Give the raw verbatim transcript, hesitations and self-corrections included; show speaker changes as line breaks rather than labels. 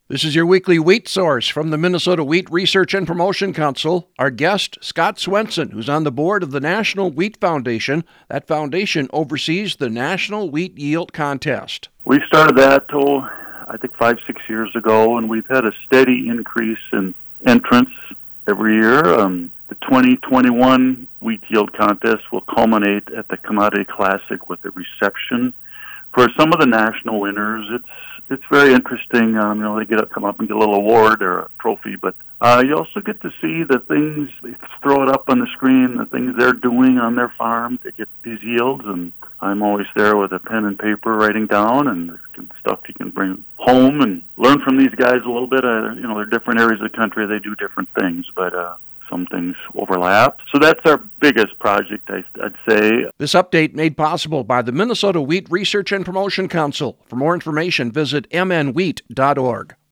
This is your weekly wheat source from the Minnesota Wheat Research and Promotion Council. Our guest, Scott Swenson, who's on the board of the National Wheat Foundation. That foundation oversees the National Wheat Yield Contest.
We started that, oh, I think five, six years ago, and we've had a steady increase in entrants every year. Um, the twenty twenty-one Wheat Yield Contest will culminate at the Commodity Classic with a reception for some of the national winners. It's It's very interesting. Um, you know, they get up, come up and get a little award or a trophy, but uh, you also get to see the things, throw it up on the screen, the things they're doing on their farm to get these yields. And I'm always there with a pen and paper writing down and stuff you can bring home and learn from these guys a little bit. Uh, you know, they're different areas of the country. They do different things, but uh, some things overlap. So that's our biggest project, I, I'd say.
This update made possible by the Minnesota Wheat Research and Promotion Council. For more information, visit m n wheat dot org.